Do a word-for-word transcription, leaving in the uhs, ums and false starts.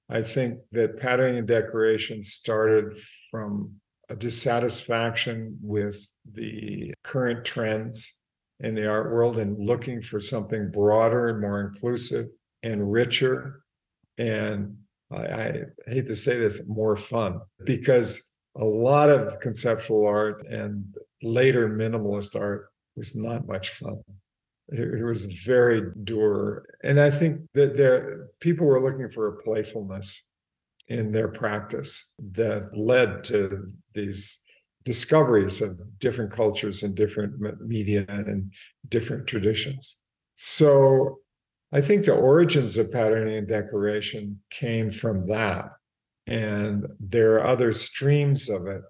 I think that patterning and decoration started from a dissatisfaction with the current trends in the art world and looking for something broader and more inclusive and richer. And I, I hate to say this, more fun, because a lot of conceptual art and later minimalist art was not much fun. It, it was very dour. And I think that there people were looking for a playfulness in their practice that led to these discoveries of different cultures and different media and different traditions. So I think the origins of patterning and decoration came from that. And there are other streams of it